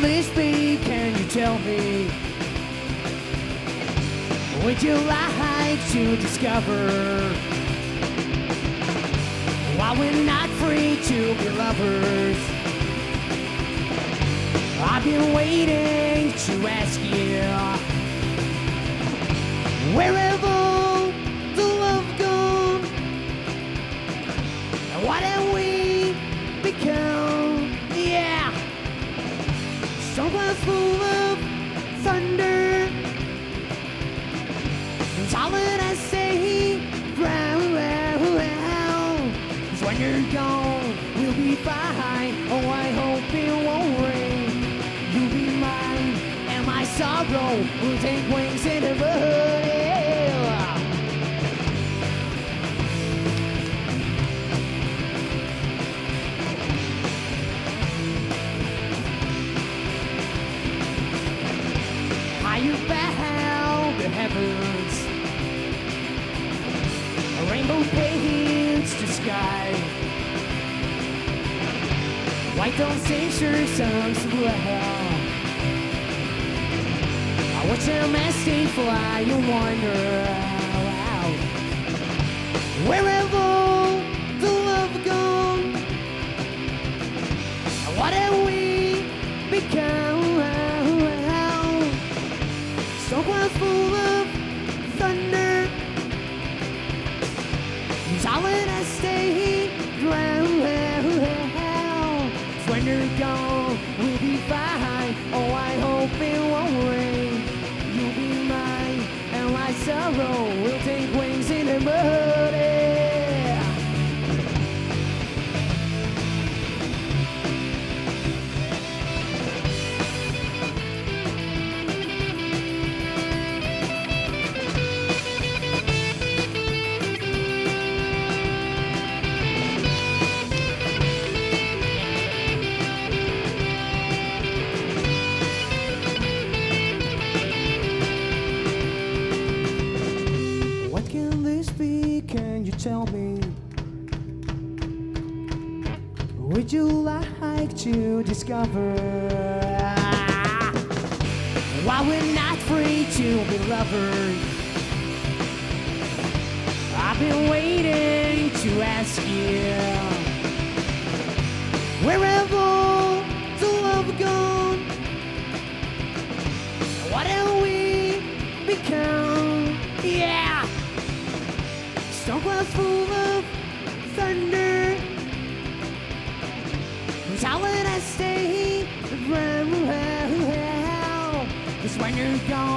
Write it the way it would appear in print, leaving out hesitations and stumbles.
this be? Can you tell me? Would you like to discover why we're not free to be lovers? I've been waiting to ask you, where have all the love gone? What have we become? Yeah, so full of thunder. It's all that I say, cause when you're gone, we'll be fine. Oh, I hope it won't rain. You'll be mine, and my sorrow will take wings in the mud. Higher bound the heavens, a rainbow paints the sky. White on station songs to hell. I watch them as they fly and wonder, wow, where have all the love gone? What have we become? So full of thunder. It's all that I stay ground. When you're gone, we'll be fine. Oh, I hope it won't rain. You'll be mine, and my sorrow will take wings in the mud. Can you tell me? Would you like to discover why we're not free to be lovers? I've been waiting to ask you, where have all the love gone? What have we become? Yeah, stone clouds full of thunder. How would I stay around? 'Cause when you're gone,